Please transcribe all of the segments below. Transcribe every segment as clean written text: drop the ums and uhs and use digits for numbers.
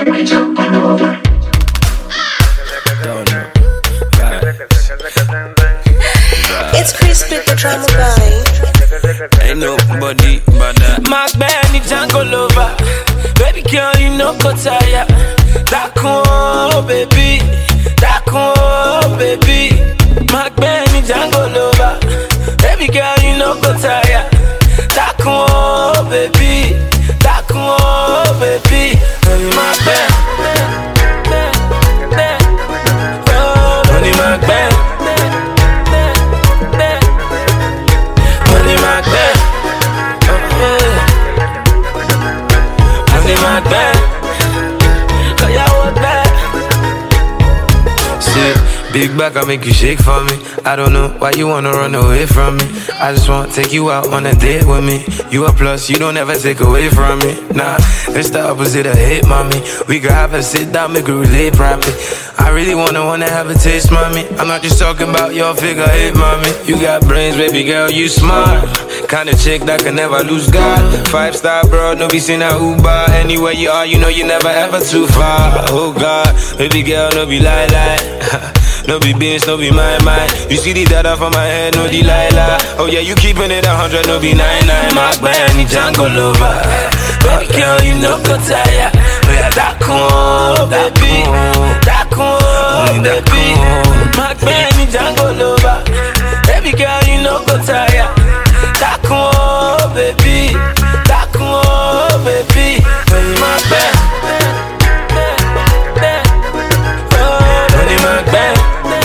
It's Chris with the drama guy. Ain't nobody but that. Mark Benny Django lover. Baby girl, you know go tire. That cool, baby. That cool, baby. Mark Benny Django lover. Baby girl, you know go tire. That cool, baby. That cool, baby. Mark Benny. Money Mark Benny. Money Mark Benny. Money Mark Benny. Big back, I make you shake for me. I don't know why you wanna run away from me. I just wanna take you out on a date with me. You a plus, you don't ever take away from me. Nah, it's the opposite of hate, mommy. We could have a sit down, make it relate properly. I really wanna have a taste, mommy. I'm not just talking about your figure eight, mommy. You got brains, baby girl, you smart. Kinda chick that can never lose God. 5-star bro, no be seen a Uber. Anywhere you are, you know you never ever too far. Oh God, baby girl, no be lie. No be beans, no be my mind. You see the data from my head, no Delilah. Oh yeah, you keeping it 100, no be 99. Mark Benny Django lover. Baby girl, you know go tire. Oh yeah, that cool, baby. That cool, baby. Mark Benny Django lover. Baby girl, you know go tire. That cool, baby. That cool, baby. Mark Benny. Money Mark Benny.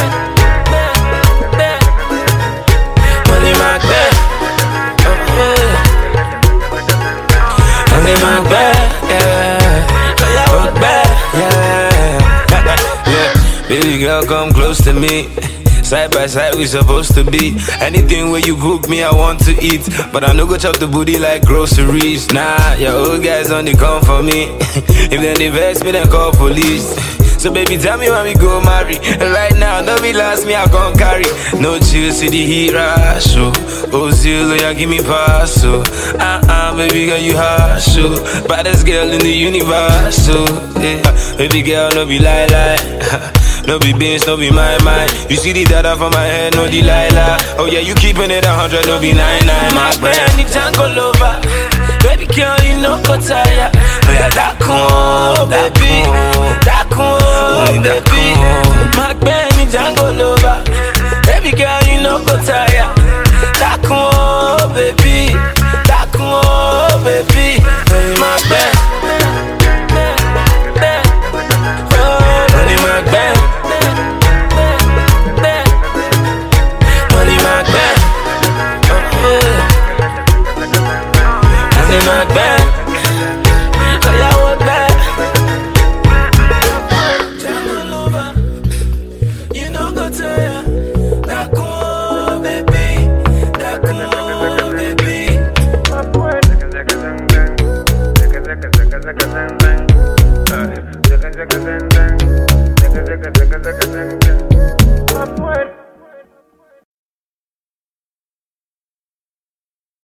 Baby girl, come close to me. Side by side, we supposed to be. Anything where you cook me, I want to eat. But I no go chop the booty like groceries. Nah, your old guys only come for me. If they invest me, then call police. So baby, tell me when we go marry. And right now, don't be last me, I can't carry. No chill, see the heat rush. Oh, zero, yeah, give me pass. So, baby girl, you hot. So, baddest girl in the universe. So, yeah, baby girl, no be lie. No be beans, no be my mind. You see the data from my head, no Delilah. Oh yeah, you keeping it 100, no be 99. Mark Benny Django lover. Baby girl, you know go tire. Oh yeah, that cool, baby. That cool, baby. Mark Benny Django lover. Baby girl, you know go tire. That cool, baby. That cool, baby. Mark Benny. Money Mark Benny. Mark Benny. Oh yeah, what that? Django lover. You know go tire. That cool, baby. That cool, baby.